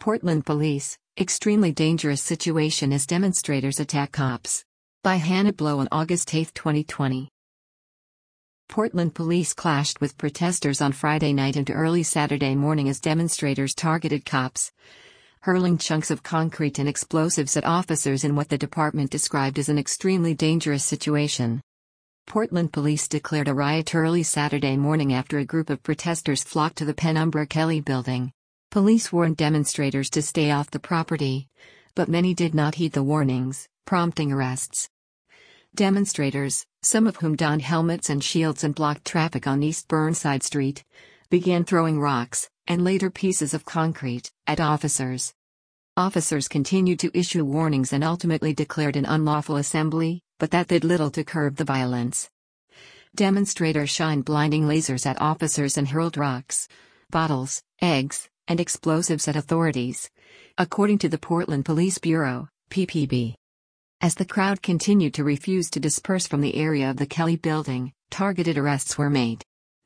Portland Police, extremely dangerous situation as demonstrators attack cops. By Hannah Blow on August 8, 2020. Portland police clashed with protesters on Friday night into early Saturday morning as demonstrators targeted cops, hurling chunks of concrete and explosives at officers in what the department described as an extremely dangerous situation. Portland police declared a riot early Saturday morning after a group of protesters flocked to the Penumbra Kelly building. Police warned demonstrators to stay off the property, but many did not heed the warnings, prompting arrests. Demonstrators, some of whom donned helmets and shields and blocked traffic on East Burnside Street, began throwing rocks, and later pieces of concrete, at officers. Officers continued to issue warnings and ultimately declared an unlawful assembly, but that did little to curb the violence. Demonstrators shined blinding lasers at officers and hurled rocks, bottles, eggs, and explosives at authorities, according to the Portland Police Bureau, PPB. As the crowd continued to refuse to disperse from the area of the Kelly building, targeted arrests were made.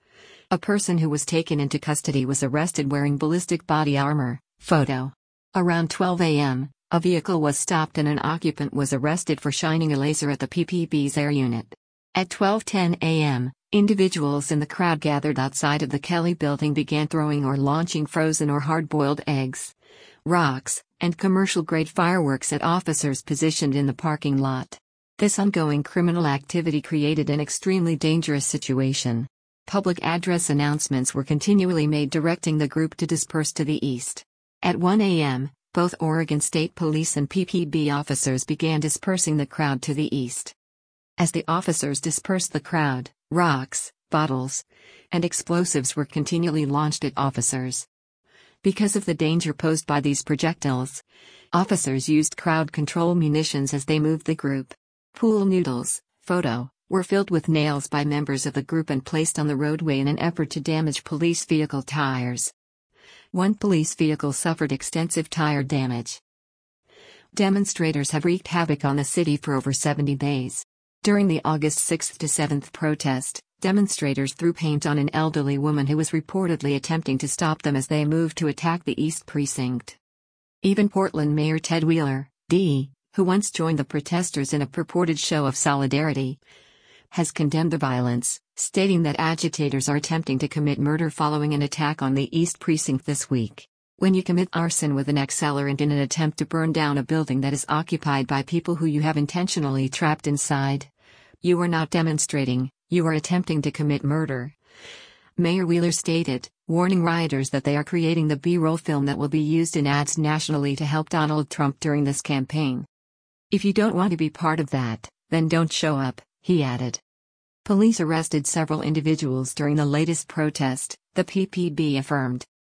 A person who was taken into custody was arrested wearing ballistic body armor. Photo. Around 12 a.m., a vehicle was stopped and an occupant was arrested for shining a laser at the PPB's air unit. At 12:10 a.m., individuals in the crowd gathered outside of the Kelly building began throwing or launching frozen or hard-boiled eggs, rocks, and commercial-grade fireworks at officers positioned in the parking lot. This ongoing criminal activity created an extremely dangerous situation. Public address announcements were continually made directing the group to disperse to the east. At 1 a.m., both Oregon State Police and PPB officers began dispersing the crowd to the east. As the officers dispersed the crowd, rocks, bottles, and explosives were continually launched at officers. Because of the danger posed by these projectiles, officers used crowd control munitions as they moved the group. Pool noodles, photo, were filled with nails by members of the group and placed on the roadway in an effort to damage police vehicle tires. One police vehicle suffered extensive tire damage. Demonstrators have wreaked havoc on the city for over 70 days. During the August 6 to 7th protest, demonstrators threw paint on an elderly woman who was reportedly attempting to stop them as they moved to attack the East Precinct. Even Portland Mayor Ted Wheeler, D., who once joined the protesters in a purported show of solidarity, has condemned the violence, stating that agitators are attempting to commit murder following an attack on the East Precinct this week. When you commit arson with an accelerant in an attempt to burn down a building that is occupied by people who you have intentionally trapped inside, you are not demonstrating, you are attempting to commit murder. Mayor Wheeler stated, warning rioters that they are creating the B-roll film that will be used in ads nationally to help Donald Trump during this campaign. If you don't want to be part of that, then don't show up, he added. Police arrested several individuals during the latest protest, the PPB affirmed.